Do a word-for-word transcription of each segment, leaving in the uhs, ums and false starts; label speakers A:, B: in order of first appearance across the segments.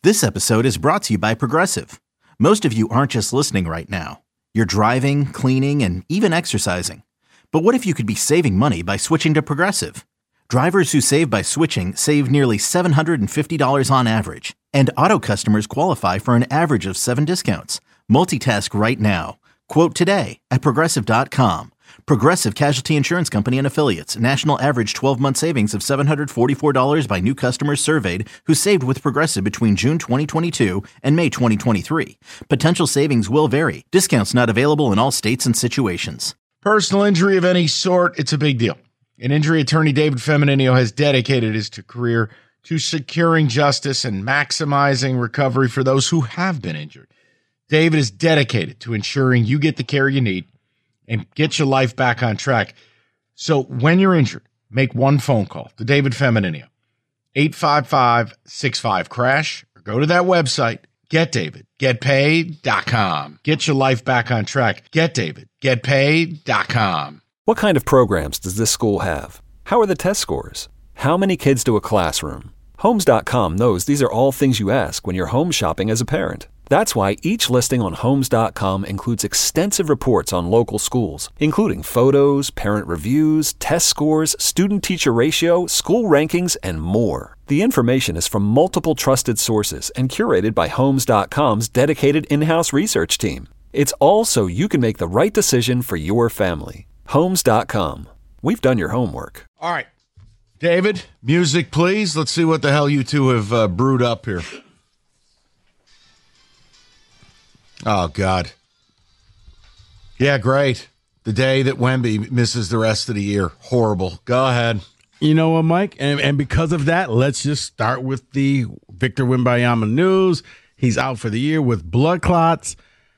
A: This episode is brought to you by Progressive. Most of you aren't just listening right now. You're driving, cleaning, and even exercising. But what if you could be saving money by switching to Progressive? Drivers who save by switching save nearly seven hundred fifty dollars on average. And auto customers qualify for an average of seven discounts. Multitask right now. Quote today at Progressive dot com. Progressive Casualty Insurance Company and Affiliates. National average twelve-month savings of seven hundred forty-four dollars by new customers surveyed who saved with Progressive between June twenty twenty-two and May twenty twenty-three. Potential savings will vary. Discounts not available in all states and situations.
B: Personal injury of any sort, it's a big deal. And injury attorney David Femmininio has dedicated his career to securing justice and maximizing recovery for those who have been injured. David is dedicated to ensuring you get the care you need and get your life back on track. So when you're injured, make one phone call to David Femmininio, eight five five, six five, crash, or go to that website, get david get paid dot com. Get your life back on track. get david get paid dot com.
C: What kind of programs does this school have? How are the test scores? How many kids do a classroom? Homes dot com knows these are all things you ask when you're home shopping as a parent. That's why each listing on Homes dot com includes extensive reports on local schools, including photos, parent reviews, test scores, student-teacher ratio, school rankings, and more. The information is from multiple trusted sources and curated by Homes dot com's dedicated in-house research team. It's all so you can make the right decision for your family. Homes dot com. We've done your homework.
B: All right. David, music, please. Let's see what the hell you two have uh, brewed up here. Oh, God. Yeah, great. The day that Wemby misses the rest of the year. Horrible. Go ahead.
D: You know what, Mike? And, and because of that, let's just start with the Victor Wembanyama news. He's out for the year with blood clots.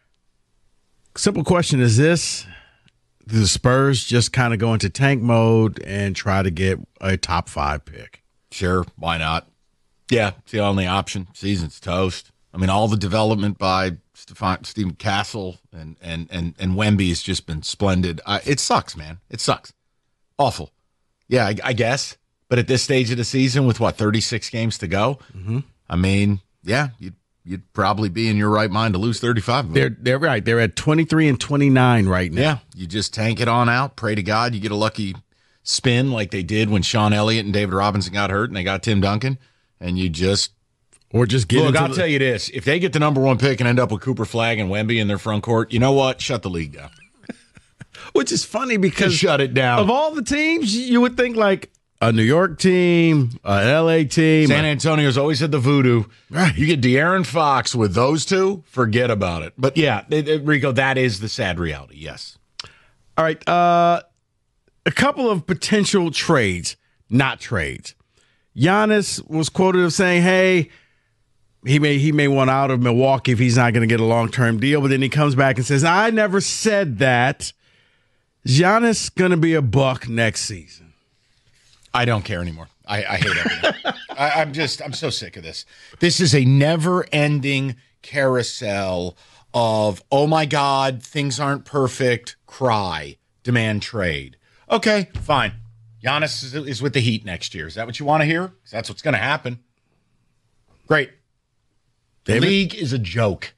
D: Simple question is this. Do the Spurs just kind of go into tank mode and try to get a top five pick?
B: Sure. Why not? Yeah, it's the only option. Season's toast. I mean, all the development by Stephen, Stephen Castle and, and, and, and Wemby has just been splendid. Uh, it sucks, man. It sucks. Awful. Yeah, I, I guess. But at this stage of the season with, what, thirty-six games to go?
D: Mm-hmm.
B: I mean, yeah, you'd, you'd probably be in your right mind to lose thirty-five.
D: They're, they're right. They're at twenty-three and twenty-nine right now.
B: Yeah, you just tank it on out. Pray to God you get a lucky spin like they did when Sean Elliott and David Robinson got hurt and they got Tim Duncan. And you just...
D: Or just get
B: Look,
D: into
B: I'll
D: the-
B: tell you this. If they get the number one pick and end up with Cooper Flagg and Wemby in their front court, you know what? Shut the league down.
D: Which is funny because
B: Just shut it down.
D: Of all the teams, you would think like a New York team, an L A team.
B: San Antonio's always had the voodoo.
D: Right.
B: You get De'Aaron Fox with those two, forget about it. But yeah, it, it, Rico, that is the sad reality, yes.
D: All right. Uh, a couple of potential trades, not trades. Giannis was quoted as saying, hey, He may he may want out of Milwaukee if he's not going to get a long-term deal, but then he comes back and says, I never said that. Giannis going to be a Buck next season.
B: I don't care anymore. I, I hate everything. I, I'm just, I'm so sick of this. This is a never-ending carousel of, oh my God, things aren't perfect, cry, demand trade. Okay, fine. Giannis is, is with the Heat next year. Is that what you want to hear? 'Cause that's what's going to happen. Great. The
D: David?
B: league is a joke.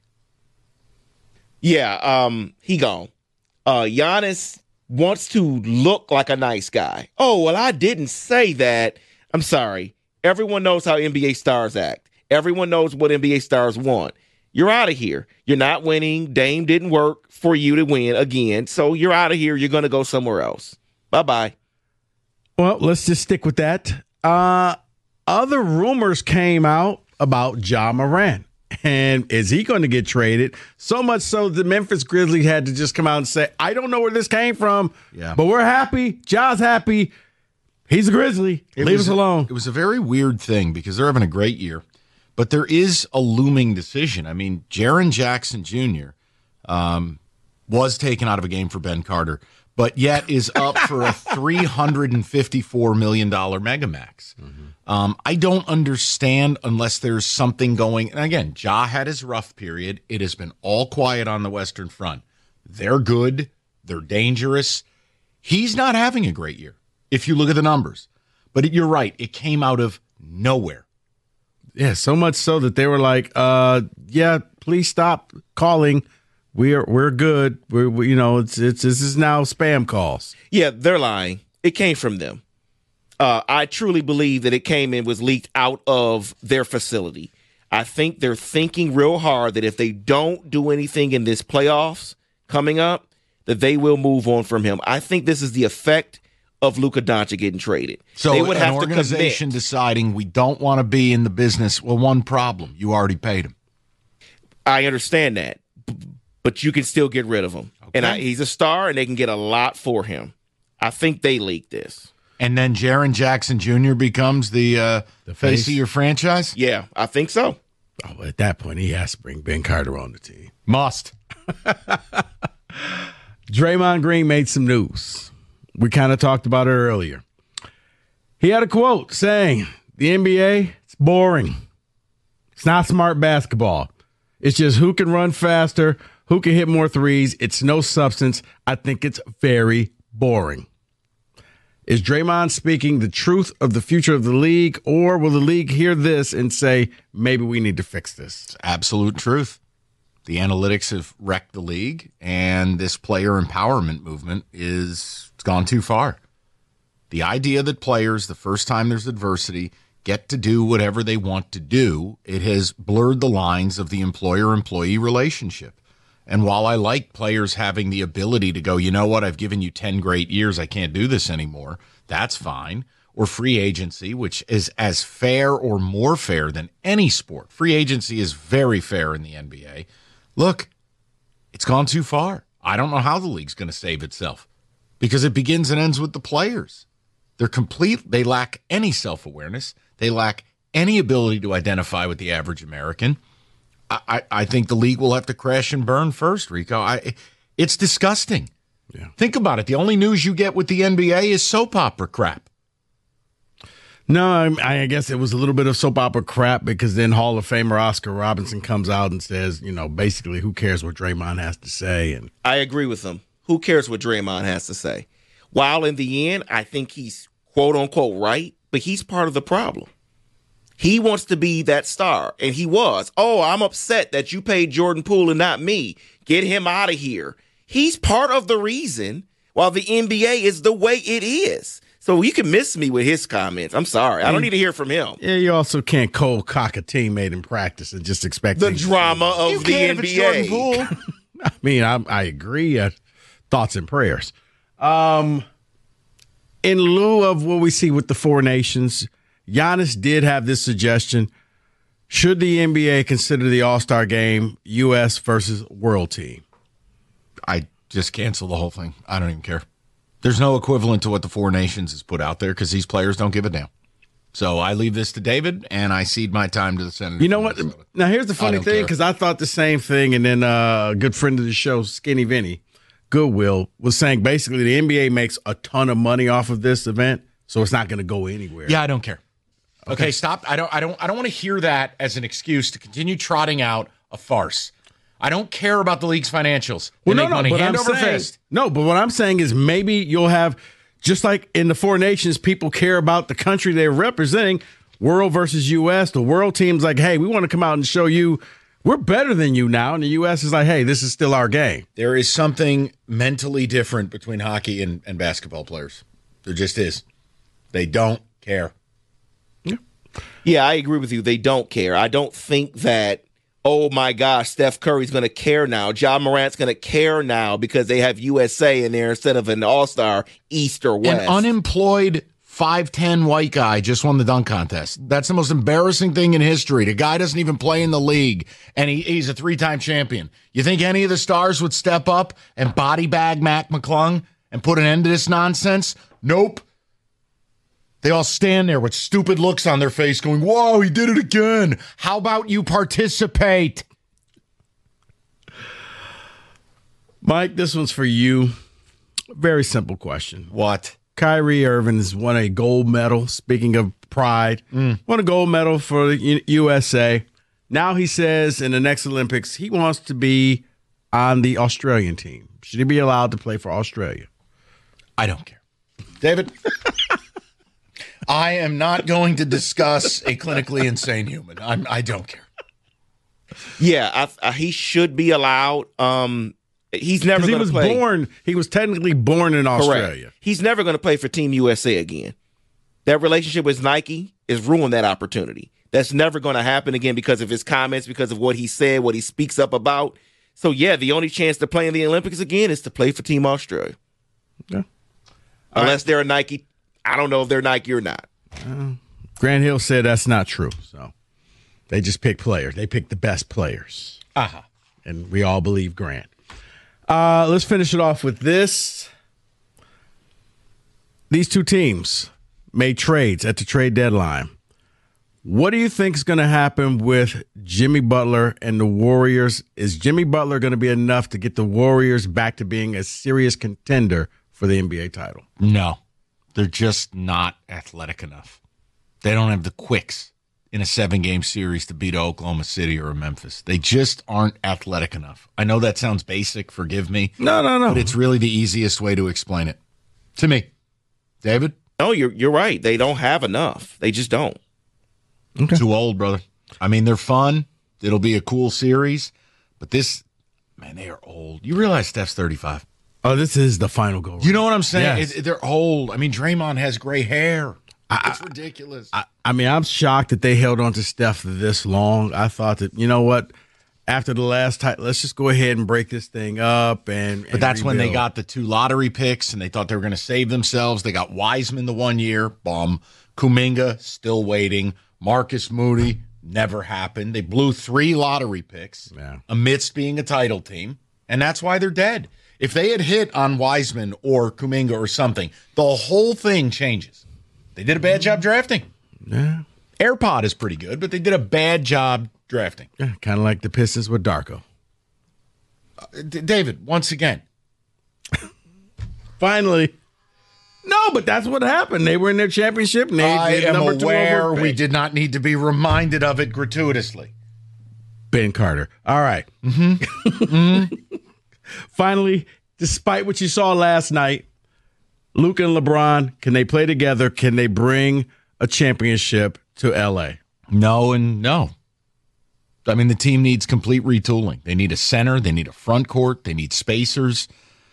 E: Yeah, um, he gone. Uh, Giannis wants to look like a nice guy. Oh, well, I didn't say that. I'm sorry. Everyone knows how N B A stars act. Everyone knows what N B A stars want. You're out of here. You're not winning. Dame didn't work for you to win again. So you're out of here. You're going to go somewhere else. Bye-bye.
D: Well, let's just stick with that. Uh, other rumors came out about Ja Morant. And is he going to get traded? So much so the Memphis Grizzlies had to just come out and say, I don't know where this came from,
B: Yeah.
D: but we're happy. Ja's happy. He's a Grizzly.
B: It
D: Leave
B: was
D: us
B: a-
D: alone.
B: It was a very weird thing because they're having a great year, but there is a looming decision. I mean, Jaren Jackson Junior um, was taken out of a game for Ben Carter, but yet is up for a three hundred fifty-four million dollars mega max. Mm-hmm. Um, I don't understand unless there's something going. And again, Ja had his rough period. It has been all quiet on the Western Front. They're good. They're dangerous. He's not having a great year if you look at the numbers. But you're right. It came out of nowhere.
D: Yeah, so much so that they were like, uh, yeah, please stop calling. We're we're good. We're we, you know, it's it's this is now spam calls.
E: Yeah, they're lying. It came from them. Uh, I truly believe that it came and was leaked out of their facility. I think they're thinking real hard that if they don't do anything in this playoffs coming up, that they will move on from him. I think this is the effect of Luka Doncic getting traded.
B: So
E: they would
B: an
E: have
B: organization
E: to commit.
B: deciding we don't want to be in the business. Well, one problem, you already paid him.
E: I understand that, but you can still get rid of him. Okay. And I, he's a star, and they can get a lot for him. I think they leaked this.
B: And then Jaren Jackson Junior becomes the, uh, the face. face of your franchise?
E: Yeah, I think so.
D: Oh, at that point, he has to bring Ben Carter on the team.
B: Must.
D: Draymond Green made some news. We kind of talked about it earlier. He had a quote saying, the N B A, it's boring. It's not smart basketball. It's just who can run faster, who can hit more threes. It's no substance. I think it's very boring. Is Draymond speaking the truth of the future of the league, or will the league hear this and say, maybe we need to fix this?
B: It's absolute truth. The analytics have wrecked the league, and this player empowerment movement is it's gone too far. The idea that players, the first time there's adversity, get to do whatever they want to do, it has blurred the lines of the employer-employee relationship. And while I like players having the ability to go, you know what, I've given you ten great years, I can't do this anymore, that's fine. Or free agency, which is as fair or more fair than any sport. Free agency is very fair in the N B A. Look, it's gone too far. I don't know how the league's going to save itself because it begins and ends with the players. They're complete. They lack any self-awareness. They lack any ability to identify with the average American. I, I, I think the league will have to crash and burn first, Rico. I, it's disgusting.
D: Yeah.
B: Think about it. The only news you get with the N B A is soap opera crap.
D: No, I, I guess it was a little bit of soap opera crap because then Hall of Famer Oscar Robertson comes out and says, you know, basically, who cares what Draymond has to say? And
E: I agree with him. Who cares what Draymond has to say? While in the end, I think he's quote unquote right, but he's part of the problem. He wants to be that star, and he was. Oh, I'm upset that you paid Jordan Poole and not me. Get him out of here. He's part of the reason while the N B A is the way it is. So you can miss me with his comments. I'm sorry. I don't need to hear from him.
D: Yeah, you also can't cold cock a teammate in practice and just expect
E: the drama of
B: you
E: the N B A.
D: I mean, I, I agree. Uh, thoughts and prayers. Um, in lieu of what we see with the four nations, Giannis did have this suggestion. Should the N B A consider the All-Star game U S versus World Team?
B: I just cancel the whole thing. I don't even care. There's no equivalent to what the Four Nations has put out there because these players don't give a damn. So I leave this to David, and I cede my time to the Senator.
D: You know what? Now, here's the funny thing, because I thought the same thing, and then uh, a good friend of the show, Skinny Vinny, Goodwill, was saying basically the N B A makes a ton of money off of this event, so it's not going to go anywhere.
B: Yeah, I don't care. Okay, okay stop. I don't I don't I don't want to hear that as an excuse to continue trotting out a farce. I don't care about the league's financials. They
D: well, no,
B: make
D: no,
B: money
D: but
B: hand
D: I'm
B: over
D: saying,
B: fist.
D: No, but what I'm saying is maybe you'll have, just like in the Four Nations, people care about the country they're representing, World versus U S. The World team's like, hey, we want to come out and show you we're better than you now. And the U S is like, hey, this is still our game.
B: There is something mentally different between hockey and, and basketball players. There just is. They don't care.
E: Yeah. yeah, I agree with you. They don't care. I don't think that, oh, my gosh, Steph Curry's going to care now. Ja Morant's going to care now because they have U S A in there instead of an all-star East or West.
B: An unemployed five ten white guy just won the dunk contest. That's the most embarrassing thing in history. The guy doesn't even play in the league, and he, he's a three-time champion. You think any of the stars would step up and body bag Mac McClung and put an end to this nonsense? Nope. They all stand there with stupid looks on their face going, whoa, he did it again. How about you participate?
D: Mike, this one's for you. Very simple question.
B: What?
D: Kyrie Irving has won a gold medal. Speaking of pride, mm. won a gold medal for the U S A. Now he says in the next Olympics, he wants to be on the Australian team. Should he be allowed to play for Australia?
B: I don't care. David? I am not going to discuss a clinically insane human. I'm, I don't care.
E: Yeah, I, I, he should be allowed. Um, he's never going to
D: He was
E: play.
D: born. He was technically born in Australia.
E: Correct. He's never going to play for Team U S A again. That relationship with Nike has ruined that opportunity. That's never going to happen again because of his comments, because of what he said, what he speaks up about. So, yeah, the only chance to play in the Olympics again is to play for Team Australia.
D: Yeah.
E: Unless they're a Nike. I don't know if they're Nike or not.
D: Uh, Grant Hill said that's not true. So they just pick players. They pick the best players.
B: Uh-huh.
D: And we all believe Grant. Uh, let's finish it off with this. These two teams made trades at the trade deadline. What do you think is going to happen with Jimmy Butler and the Warriors? Is Jimmy Butler going to be enough to get the Warriors back to being a serious contender for the N B A title?
B: No, they're just not athletic enough. They don't have the quicks in a seven-game series to beat Oklahoma City or Memphis. They just aren't athletic enough. I know that sounds basic, forgive me.
D: No, no, no.
B: But it's really the easiest way to explain it to me. David?
E: No, you're you're right. They don't have enough. They just don't.
B: Okay. Too old, brother. I mean, they're fun. It'll be a cool series. But this, man, they are old. You realize Steph's thirty-five.
D: Oh, this is the final goal.
B: You know what I'm saying?
D: Yes.
B: It, they're old. I mean, Draymond has gray hair. I, it's ridiculous.
D: I, I mean, I'm shocked that they held on to Steph this long. I thought that, you know what, after the last time, let's just go ahead and break this thing up. And, and
B: But that's
D: rebuild.
B: when they got the two lottery picks, and they thought they were going to save themselves. They got Wiseman the one year, bum. Kuminga, still waiting. Marcus Moody, never happened. They blew three lottery picks
D: yeah.
B: amidst being a title team, and that's why they're dead. If they had hit on Wiseman or Kuminga or something, the whole thing changes. They did a bad job drafting.
D: Yeah.
B: AirPod is pretty good, but they did a bad job drafting.
D: Yeah, kind of like the Pistons with Darko.
B: Uh, D- David, once again.
D: Finally. No, but that's what happened. They were in their championship. And they
B: I
D: did
B: am
D: number two
B: aware
D: overall
B: we
D: pick.
B: did not need to be reminded of it gratuitously.
D: Ben Carter. All right. Mm-hmm. mm-hmm. Finally, despite what you saw last night, Luka and LeBron, can they play together? Can they bring a championship to L A?
B: No and no. I mean, the team needs complete retooling. They need a center. They need a front court. They need spacers.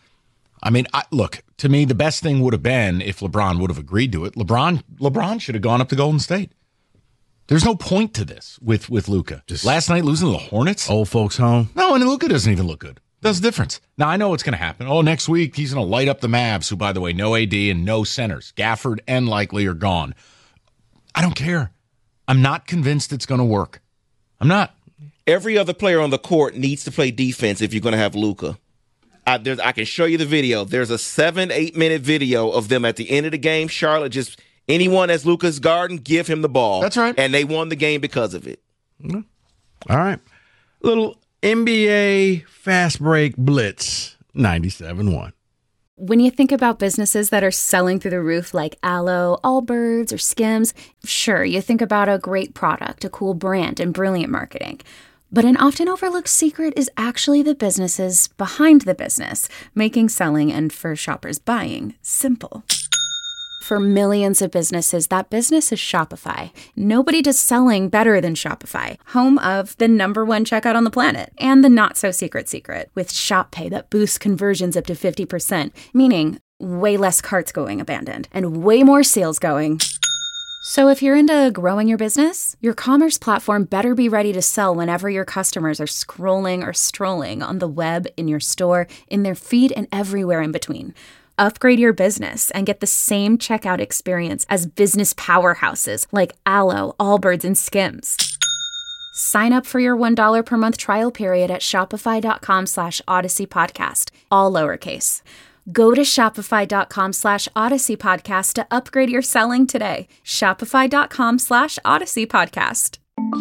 B: I mean, I, look, to me, the best thing would have been if LeBron would have agreed to it. LeBron LeBron should have gone up to Golden State. There's no point to this with, with Luka.
D: Just
B: last night losing to the Hornets?
D: Old folks home.
B: No, and Luka doesn't even look good. That's the difference. Now, I know what's going to happen. Oh, next week, he's going to light up the Mavs, who, by the way, no A D and no centers. Gafford and Likely are gone. I don't care. I'm not convinced it's going to work. I'm not.
E: Every other player on the court needs to play defense if you're going to have Luka. I, there's, I can show you the video. There's a seven, eight minute video of them at the end of the game. Charlotte just, anyone as Luka's guarding, give him the ball.
B: That's right.
E: And they won the game because of it.
D: Mm-hmm. All right. Little N B A Fast Break Blitz ninety-seven point one.
F: When you think about businesses that are selling through the roof like Aloe, Allbirds, or Skims, sure, you think about a great product, a cool brand, and brilliant marketing. But an often overlooked secret is actually the businesses behind the business, making selling and for shoppers buying simple. For millions of businesses, that business is Shopify. Nobody does selling better than Shopify, home of the number one checkout on the planet, and the not-so-secret secret, with Shop Pay that boosts conversions up to fifty percent, meaning way less carts going abandoned, and way more sales going. So if you're into growing your business, your commerce platform better be ready to sell whenever your customers are scrolling or strolling on the web, in your store, in their feed, and everywhere in between. Upgrade your business and get the same checkout experience as business powerhouses like Aloe, Allbirds, and Skims. Sign up for your one dollar per month trial period at shopify.com slash Odyssey Podcast, all lowercase. Go to shopify.com slash Odyssey Podcast to upgrade your selling today. Shopify.com slash Odyssey Podcast.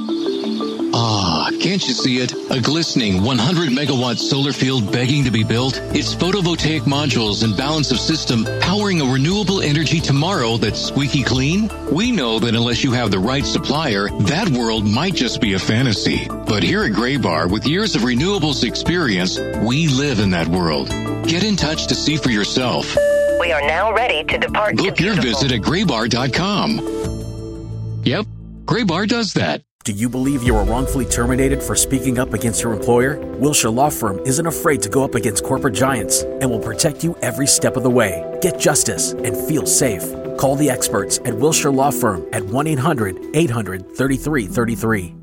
G: Ah, can't you see it? A glistening one hundred megawatt solar field begging to be built? It's photovoltaic modules and balance of system powering a renewable energy tomorrow that's squeaky clean? We know that unless you have the right supplier, that world might just be a fantasy. But here at Graybar, with years of renewables experience, we live in that world. Get in touch to see for yourself.
H: We are now ready to depart.
G: Book
H: to
G: your
H: beautiful.
G: visit at graybar dot com. Yep, Graybar does that.
I: Do you believe you were wrongfully terminated for speaking up against your employer? Wilshire Law Firm isn't afraid to go up against corporate giants and will protect you every step of the way. Get justice and feel safe. Call the experts at Wilshire Law Firm at one eight hundred eight hundred thirty-three thirty-three.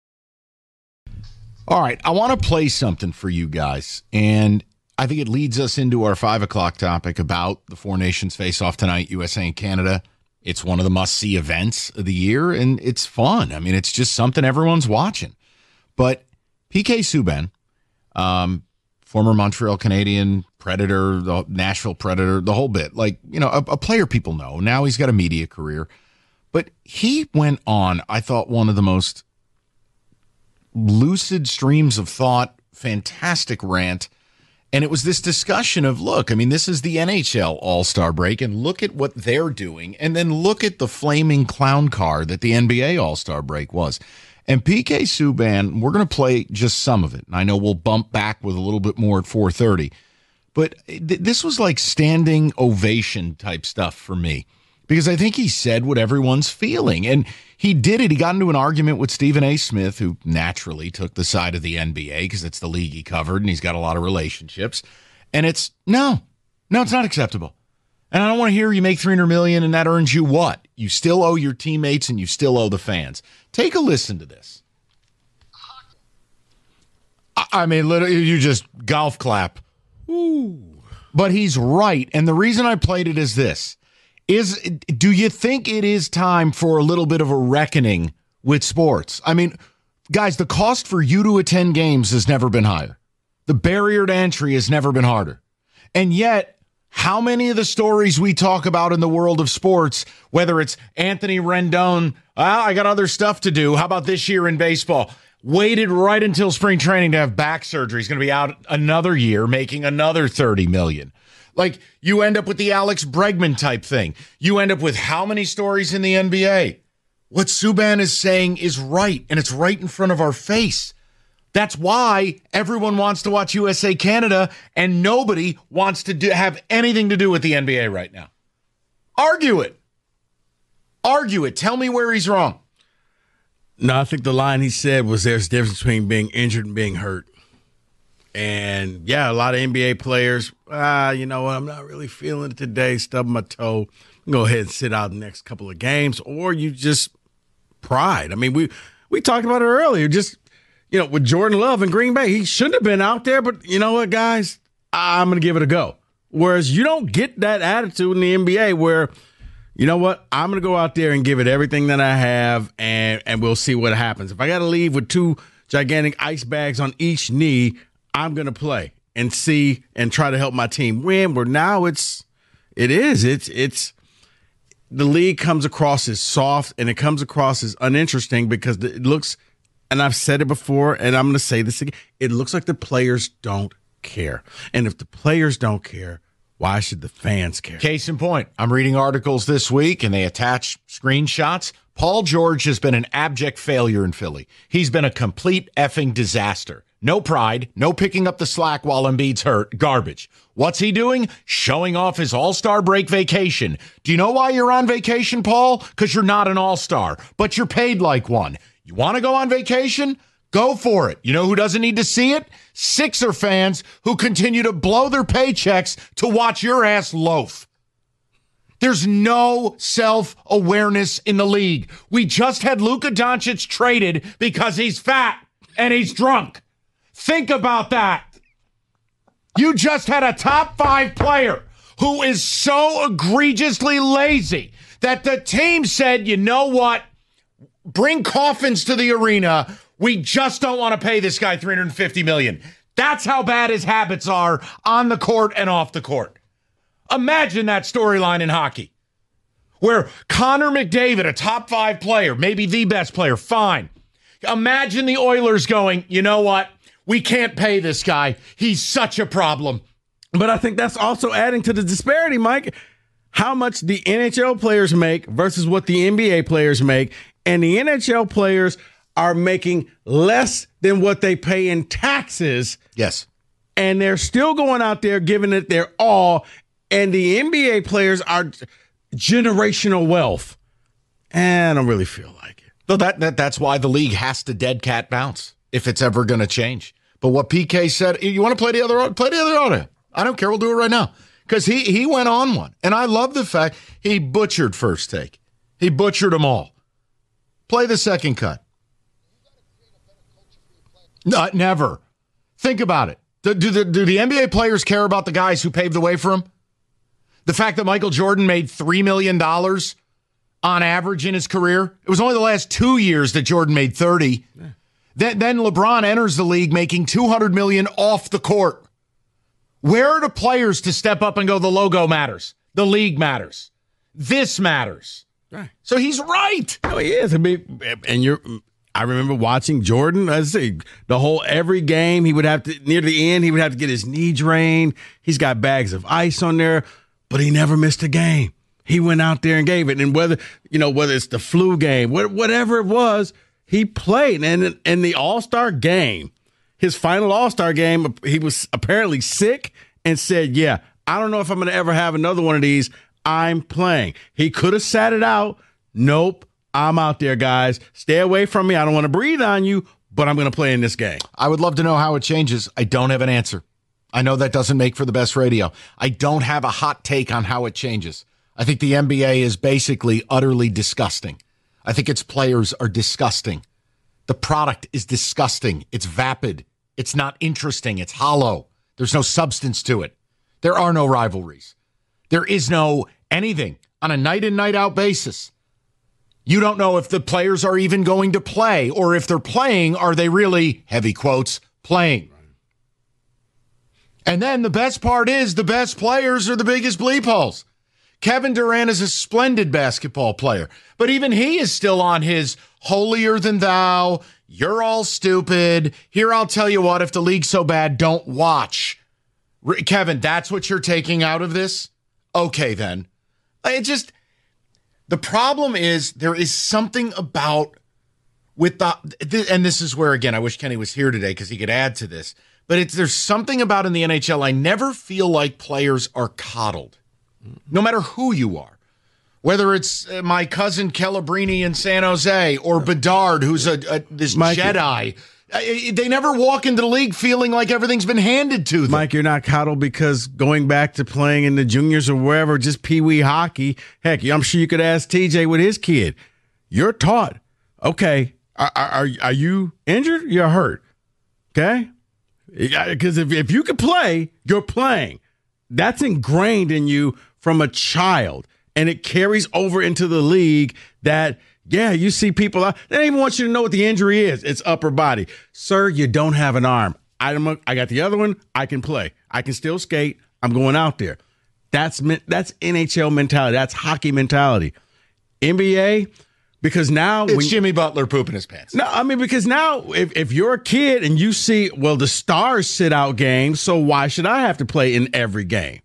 B: All right, I want to play something for you guys, and I think it leads us into our five o'clock topic about the Four Nations face-off tonight, U S A and Canada. It's one of the must-see events of the year, and it's fun. I mean, it's just something everyone's watching. But P K Subban, um, former Montreal Canadian, Predator, the Nashville Predator, the whole bit, like, you know, a, a player people know. Now he's got a media career. But he went on, I thought, one of the most lucid streams of thought, fantastic rant. And it was this discussion of, look, I mean, this is the N H L All-Star break, and look at what they're doing, and then look at the flaming clown car that the N B A All-Star break was. And P K Subban, we're going to play just some of it. And I know we'll bump back with a little bit more at four thirty. But th- this was like standing ovation type stuff for me, because I think he said what everyone's feeling. And he did it. He got into an argument with Stephen A. Smith, who naturally took the side of the N B A because it's the league he covered and he's got a lot of relationships. And it's, no, no, it's not acceptable. And I don't want to hear you make three hundred million dollars and that earns you what? You still owe your teammates and you still owe the fans. Take a listen to this. I mean, literally, you just golf clap. Ooh. But he's right. And the reason I played it is this. Is do you think it is time for a little bit of a reckoning with sports? I mean, guys, the cost for you to attend games has never been higher. The barrier to entry has never been harder. And yet, how many of the stories we talk about in the world of sports, whether it's Anthony Rendon, well, I got other stuff to do. How about this year in baseball? Waited right until spring training to have back surgery. He's going to be out another year, making another thirty million dollars. Like, you end up with the Alex Bregman type thing. You end up with how many stories in the N B A? What Subban is saying is right, and it's right in front of our face. That's why everyone wants to watch U S A Canada, and nobody wants to do, have anything to do with the N B A right now. Argue it. Argue it. Tell me where he's wrong.
D: No, I think the line he said was there's a difference between being injured and being hurt. And, yeah, a lot of N B A players, ah, you know what, I'm not really feeling it today, stub my toe, go ahead and sit out the next couple of games, or you just pride. I mean, we we talked about it earlier, just, you know, with Jordan Love in Green Bay, he shouldn't have been out there, but you know what, guys, I'm going to give it a go. Whereas you don't get that attitude in the N B A where, you know what, I'm going to go out there and give it everything that I have, and, and we'll see what happens. If I got to leave with two gigantic ice bags on each knee, I'm going to play and see and try to help my team win. Where now it's, it is, it's, it's, the league comes across as soft and it comes across as uninteresting because it looks, and I've said it before and I'm going to say this again, it looks like the players don't care. And if the players don't care, why should the fans care?
B: Case in point, I'm reading articles this week and they attach screenshots. Paul George has been an abject failure in Philly. He's been a complete effing disaster. No pride, no picking up the slack while Embiid's hurt. Garbage. What's he doing? Showing off his all-star break vacation. Do you know why you're on vacation, Paul? Because you're not an all-star, but you're paid like one. You want to go on vacation? Go for it. You know who doesn't need to see it? Sixer fans who continue to blow their paychecks to watch your ass loaf. There's no self-awareness in the league. We just had Luka Doncic traded because he's fat and he's drunk. Think about that. You just had a top five player who is so egregiously lazy that the team said, you know what? Bring coffins to the arena. We just don't want to pay this guy three hundred fifty million dollars. That's how bad his habits are on the court and off the court. Imagine that storyline in hockey where Connor McDavid, a top five player, maybe the best player, fine. Imagine the Oilers going, you know what? We can't pay this guy. He's such a problem.
D: But I think that's also adding to the disparity, Mike. How much the N H L players make versus what the N B A players make. And the N H L players are making less than what they pay in taxes.
B: Yes.
D: And they're still going out there giving it their all. And the N B A players are generational wealth. And I don't really feel like it.
B: So that, that that's why the league has to dead cat bounce if it's ever going to change. But what P K said, you want to play the other play the other audio? I don't care. We'll do it right now because he he went on one, and I love the fact he butchered First Take. He butchered them all. Play the second cut. No, never. Think about it. Do, do the do the N B A players care about the guys who paved the way for him? The fact that Michael Jordan made three million dollars on average in his career. It was only the last two years that Jordan made thirty. Yeah. Then, then LeBron enters the league making two hundred million dollars off the court. Where are the players to step up and go, the logo matters, the league matters, this matters?
D: Right.
B: So he's right.
D: No, he is. I mean, and you're. I remember watching Jordan. I say the whole every game he would have to near the end he would have to get his knee drained. He's got bags of ice on there, but he never missed a game. He went out there and gave it, and whether you know whether it's the flu game, whatever it was, he played. And in the All-Star game, his final All-Star game, he was apparently sick and said, "Yeah, I don't know if I'm going to ever have another one of these. I'm playing." He could have sat it out. Nope. I'm out there, guys. Stay away from me. I don't want to breathe on you, but I'm going to play in this game.
B: I would love to know how it changes. I don't have an answer. I know that doesn't make for the best radio. I don't have a hot take on how it changes. I think the N B A is basically utterly disgusting. I think its players are disgusting. The product is disgusting. It's vapid. It's not interesting. It's hollow. There's no substance to it. There are no rivalries. There is no anything on a night in, night out basis. You don't know if the players are even going to play, or if they're playing, are they really, heavy quotes, playing? And then the best part is the best players are the biggest bleep holes. Kevin Durant is a splendid basketball player, but even he is still on his holier than thou, you're all stupid. Here, I'll tell you what, if the league's so bad, don't watch. Kevin, that's what you're taking out of this? Okay, then. It just... The problem is there is something about with the, and this is where, again, I wish Kenny was here today because he could add to this, but it's there's something about in the N H L, I never feel like players are coddled, no matter who you are. Whether it's my cousin Calabrini in San Jose or Bedard, who's a, a this Mike, Jedi. They never walk into the league feeling like everything's been handed to them.
D: Mike, you're not coddled because going back to playing in the juniors or wherever, just peewee hockey, heck, I'm sure you could ask T J with his kid. You're taught, okay, are, are, are you injured? You're hurt, okay? Because if, if you can play, you're playing. That's ingrained in you from a child, and it carries over into the league that – yeah, you see people out. They don't even want you to know what the injury is. It's upper body. Sir, you don't have an arm. I'm a, I got the other one. I can play. I can still skate. I'm going out there. That's that's N H L mentality. That's hockey mentality. N B A, because now
B: it's
D: when,
B: Jimmy Butler pooping his pants.
D: No, I mean, because now if, if you're a kid and you see, well, the stars sit out games, so why should I have to play in every game?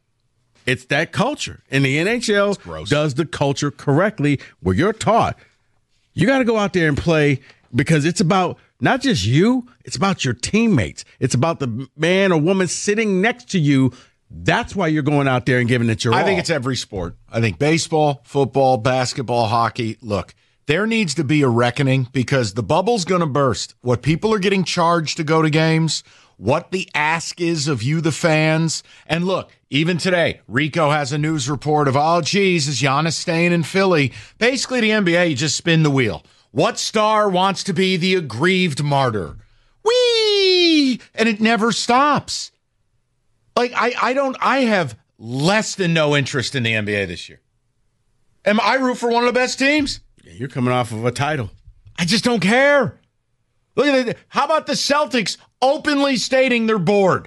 D: It's that culture. And the N H L does the culture correctly where you're taught. You got to go out there and play because it's about not just you, it's about your teammates. It's about the man or woman sitting next to you. That's why you're going out there and giving it your all.
B: I think it's every sport. I think baseball, football, basketball, hockey. Look, there needs to be a reckoning because the bubble's going to burst. What people are getting charged to go to games, what the ask is of you, the fans. And look, even today, Rico has a news report of, oh, geez, is Giannis staying in Philly? Basically, the N B A, you just spin the wheel. What star wants to be the aggrieved martyr? Whee! And it never stops. Like, I, I don't, I have less than no interest in the N B A this year. Am I root for one of the best teams?
D: Yeah, you're coming off of a title.
B: I just don't care. Look at that. How about the Celtics openly stating they're bored?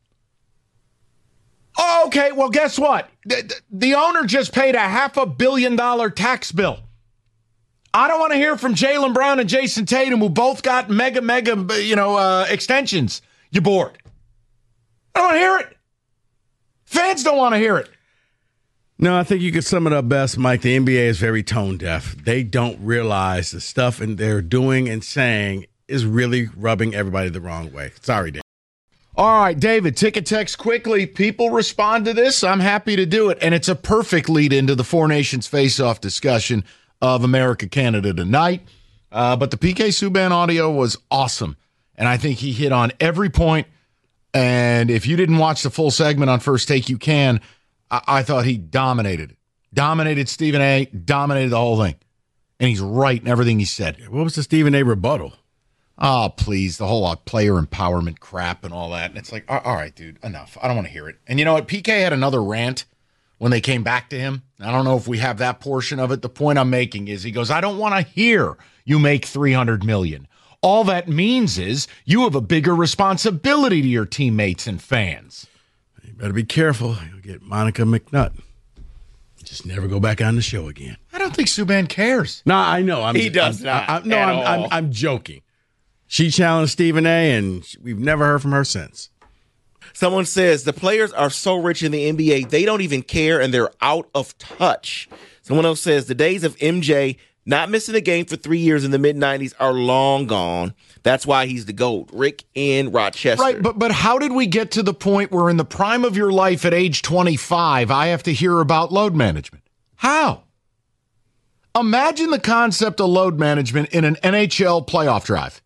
B: Oh, okay, well, guess what? The, the owner just paid a half a billion dollar tax bill. I don't want to hear from Jaylen Brown and Jason Tatum, who both got mega, mega, you know, uh, extensions. You're bored. I don't want to hear it. Fans don't want to hear it.
D: No, I think you could sum it up best, Mike. The N B A is very tone deaf. They don't realize the stuff and they're doing and saying is really rubbing everybody the wrong way. Sorry, Dan.
B: All right, David, ticket text quickly. People respond to this. I'm happy to do it. And it's a perfect lead into the Four Nations face-off discussion of America-Canada tonight. Uh, but the P K Subban audio was awesome. And I think he hit on every point. And if you didn't watch the full segment on First Take, you can. I, I thought he dominated it. Dominated Stephen A., dominated the whole thing. And he's right in everything he said.
D: What was the Stephen A. rebuttal?
B: Oh, please, the whole uh, player empowerment crap and all that. And it's like, all right, dude, enough. I don't want to hear it. And you know what? P K had another rant when they came back to him. I don't know if we have that portion of it. The point I'm making is he goes, I don't want to hear you make three hundred million dollars. All that means is you have a bigger responsibility to your teammates and fans.
D: You better be careful. You'll get Monica McNutt. Just never go back on the show again.
B: I don't think Subban cares.
D: No, I know. I'm,
E: he does
D: I'm,
E: not.
D: I, I, no,
E: at
D: I'm,
E: all.
D: I'm, I'm joking. She challenged Stephen A., and we've never heard from her since.
E: Someone says the players are so rich in the N B A, they don't even care, and they're out of touch. Someone else says the days of M J not missing a game for three years in the mid nineties are long gone. That's why he's the GOAT. Rick in Rochester.
B: Right, but but how did we get to the point where in the prime of your life at age twenty-five, I have to hear about load management? How? Imagine the concept of load management in an N H L playoff drive.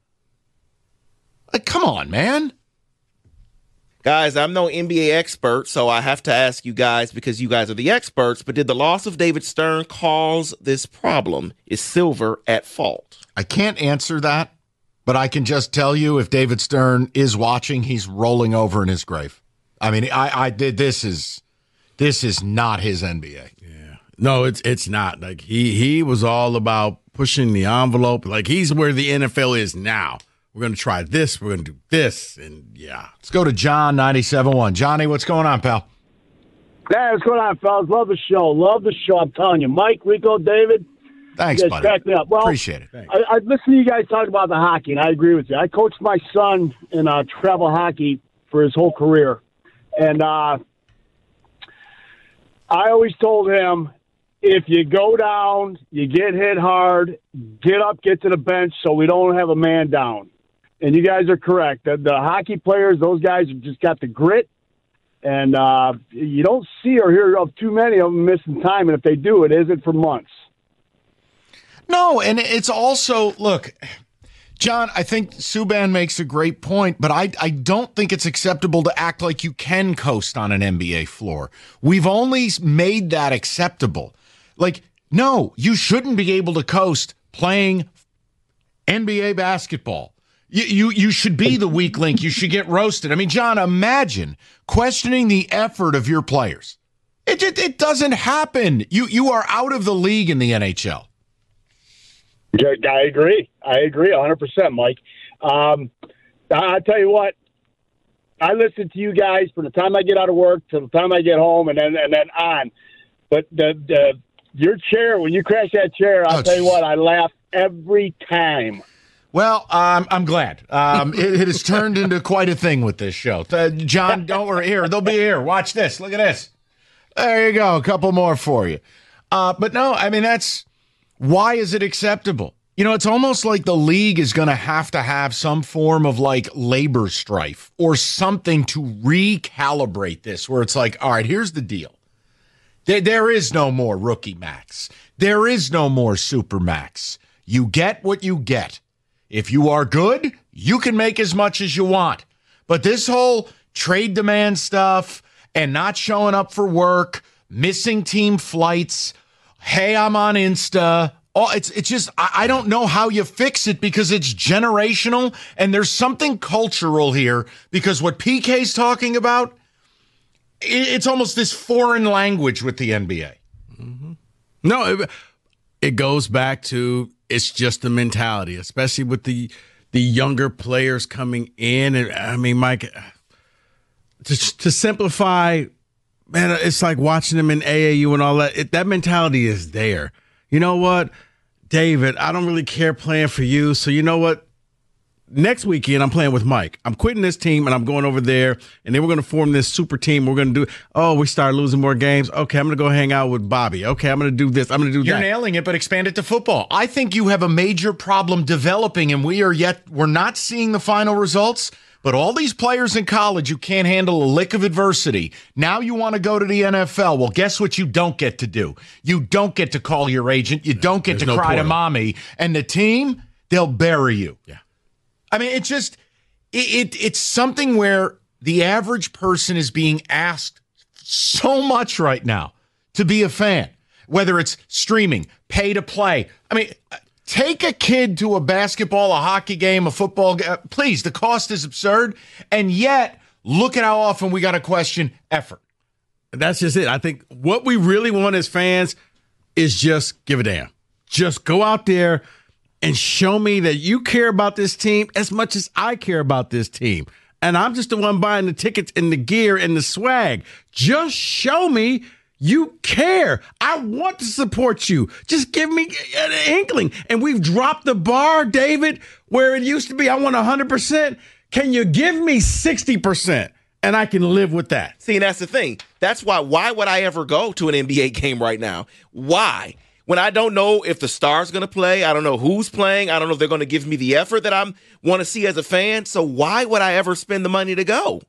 B: Like, come on, man.
E: Guys, I'm no N B A expert, so I have to ask you guys because you guys are the experts, but did the loss of David Stern cause this problem? Is Silver at fault?
B: I can't answer that, but I can just tell you if David Stern is watching, he's rolling over in his grave. I mean, I, I did this is this is not his N B A.
D: Yeah. No, it's it's not. Like he he was all about pushing the envelope. Like he's where the N F L is now. We're going to try this. We're going to do this. And, yeah.
B: Let's go to John, ninety-seven point one. Johnny, what's going on, pal?
H: Hey, what's going on, fellas? Love the show. Love the show. I'm telling you. Mike, Rico, David.
B: Thanks,
H: you guys
B: buddy.
H: crack me up. Well,
B: appreciate it.
H: I, I listen to you guys talk about the hockey, and I agree with you. I coached my son in uh, travel hockey for his whole career. And uh, I always told him, if you go down, you get hit hard, get up, get to the bench so we don't have a man down. And you guys are correct. The, the hockey players, those guys have just got the grit. And uh, you don't see or hear of too many of them missing time. And if they do, it isn't for months.
B: No, and it's also, look, John, I think Subban makes a great point, but I, I don't think it's acceptable to act like you can coast on an N B A floor. We've only made that acceptable. Like, no, you shouldn't be able to coast playing N B A basketball. You, you you should be the weak link. You should get roasted. I mean, John, imagine questioning the effort of your players. It it, it doesn't happen. You you are out of the league in the N H L.
H: I agree. I agree one hundred percent, Mike. Um, I tell you what, I listen to you guys from the time I get out of work to the time I get home and then and then on. But the, the your chair, when you crash that chair, I'll oh, tell you what, I laugh every time.
B: Well, um, I'm glad. Um, it, it has turned into quite a thing with this show. Uh, John, don't worry. Here, they'll be here. Watch this. Look at this. There you go. A couple more for you. Uh, but no, I mean, that's why is it acceptable? You know, it's almost like the league is going to have to have some form of like labor strife or something to recalibrate this where it's like, all right, here's the deal. There, there is no more rookie max. There is no more super max. You get what you get. If you are good, you can make as much as you want. But this whole trade demand stuff and not showing up for work, missing team flights, hey, I'm on Insta, oh, it's it's just, I, I don't know how you fix it because it's generational and there's something cultural here because what P K's talking about, it, it's almost this foreign language with the N B A.
D: Mm-hmm. No, it, it goes back to it's just the mentality, especially with the the younger players coming in. And I mean, Mike, to, to simplify, man, it's like watching them in A A U and all that. It, that mentality is there. You know what, David, I don't really care playing for you. So you know what? Next weekend, I'm playing with Mike. I'm quitting this team, and I'm going over there, and then we're going to form this super team. We're going to do, oh, we start losing more games. Okay, I'm going to go hang out with Bobby. Okay, I'm going to do this. I'm going to do
B: You're
D: that.
B: You're nailing it, but expand it to football. I think you have a major problem developing, and we are yet, we're not seeing the final results, But all these players in college who can't handle a lick of adversity, now you want to go to the N F L. Well, guess what you don't get to do? You don't get to call your agent. You don't get
D: There's
B: to
D: no
B: cry to
D: portal.
B: mommy. And the team, they'll bury you.
D: Yeah.
B: I mean, it's just, it, it it's something where the average person is being asked so much right now to be a fan, whether it's streaming, pay to play. I mean, take a kid to a basketball, a hockey game, a football game. Please, the cost is absurd. And yet, look at how often we got to question effort.
D: That's just it. I think what we really want as fans is just give a damn. Just go out there and show me that you care about this team as much as I care about this team. And I'm just the one buying the tickets and the gear and the swag. Just show me you care. I want to support you. Just give me an inkling. And we've dropped the bar, David, where it used to be I want one hundred percent. Can you give me sixty percent? And I can live with that.
E: See, and that's the thing. That's why, why would I ever go to an N B A game right now? Why? When I don't know if the star's going to play, I don't know who's playing, I don't know if they're going to give me the effort that I want to see as a fan. So why would I ever spend the money to go?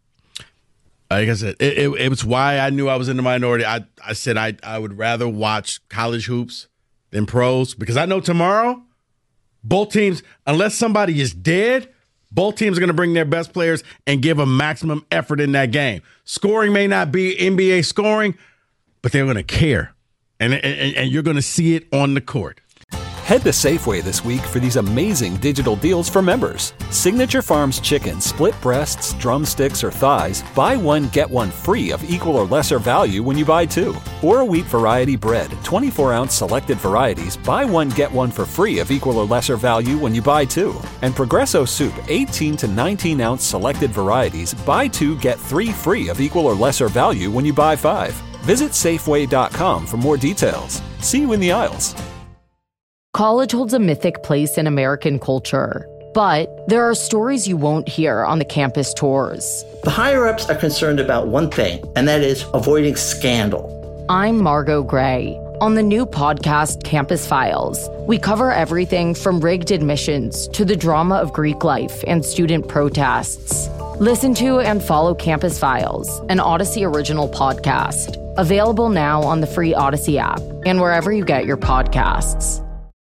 D: Like I said, it, it, it was why I knew I was in the minority. I, I said I, I would rather watch college hoops than pros because I know tomorrow, both teams, unless somebody is dead, both teams are going to bring their best players and give a maximum effort in that game. Scoring may not be N B A scoring, but they're going to care. And, and, and you're going to see it on the court.
C: Head to Safeway this week for these amazing digital deals for members. Signature Farms chicken, split breasts, drumsticks, or thighs, buy one, get one free of equal or lesser value when you buy two. Or wheat variety bread, twenty-four ounce selected varieties, buy one, get one for free of equal or lesser value when you buy two. And Progresso soup, eighteen to nineteen ounce selected varieties, buy two, get three free of equal or lesser value when you buy five. Visit Safeway dot com for more details. See you in the aisles.
J: College holds a mythic place in American culture, but there are stories you won't hear on the campus tours.
K: The higher-ups are concerned about one thing, and that is avoiding scandal.
J: I'm Margot Gray. On the new podcast, Campus Files, we cover everything from rigged admissions to the drama of Greek life and student protests. Listen to and follow Campus Files, an Odyssey original podcast. Available now on the free Odyssey app and wherever you get your podcasts.